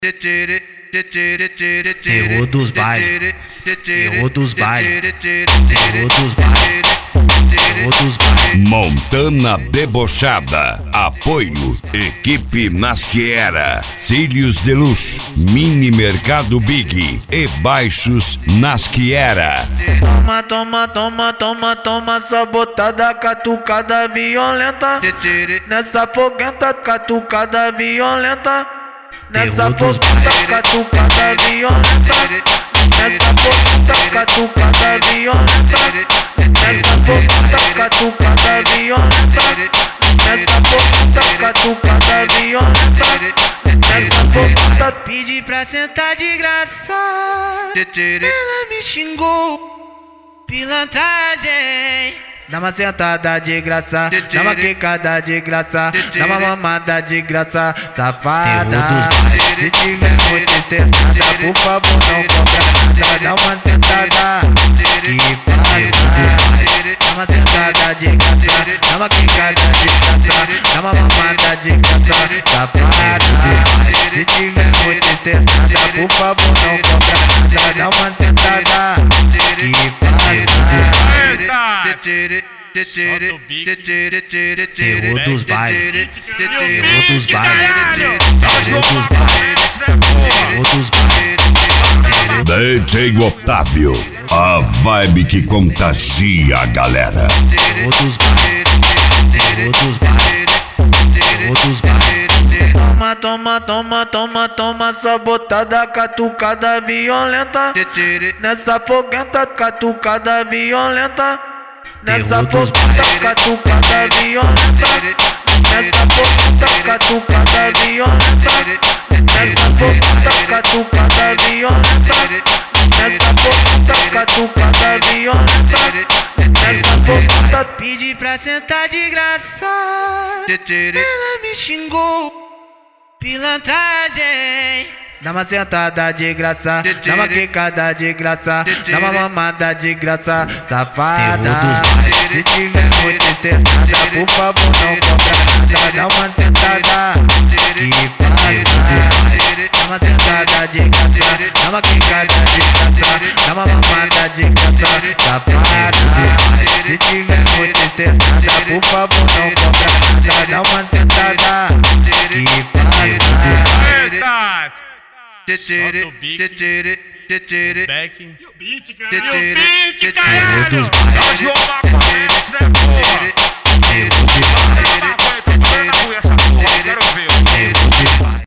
Terror dos bailes, terror dos bailes, terror dos bailes, terror dos bailes. Montana Debochada. Apoio Equipe Nasquera, Cílios de Luz, Mini Mercado Big e Baixos Nasquera. Toma, toma, toma, toma, toma, sabotada, catucada violenta. Nessa foguenta, catucada violenta. Nessa foguenta, catucada violenta. Nessa foguenta, catucada violenta. Nessa foguenta, catucada violenta. Nessa foguenta, catucada violenta. Nessa foguenta, pedi pra sentar de graça. Ela me xingou, pilantragem. Dá uma sentada de graça, dá uma quicada de graça, dá uma mamada de graça, safada. Se tiver muito estressada, por favor não compra nada. Dá uma sentada que passa. Dá uma sentada de graça, dá uma quicada de graça, dá uma mamada de graça, safada. Se tiver muito estressada, por favor não compra nada. Dá uma sentada que passa. Terror dos bailes, terror dos bailes, terror dos bailes, terror dos bailes. DJ Otávio, a vibe que contagia a galera. Terror dos bailes, terror dos bailes, terror dos bailes. Toma, toma, toma, toma, toma, sabotada, catucada violenta. Nessa foguenta, catucada violenta. Nessa foguenta, catucada violenta. Nessa foguenta, catucada violenta. Nessa foguenta, catucada violenta. Nessa foguenta, catucada violenta. Nessa foguenta, pedi pra sentar de graça. Ela me xingou, pilantragem. Dá uma sentada de graça, dá uma quicada de graça, dá uma mamada de graça, safada. Se tiver muito estressada, por favor não compra nada. Dá uma sentada que passa. Dá uma sentada de graça, dá uma quicada de graça, dá uma mamada de graça, safada. Se tiver muito estressada, por favor não compra nada. Dá uma sentada que passa. Solta o beat, back. E o beat, Terror caralho! dos João Maconhece, né, porra? terror dos bailes.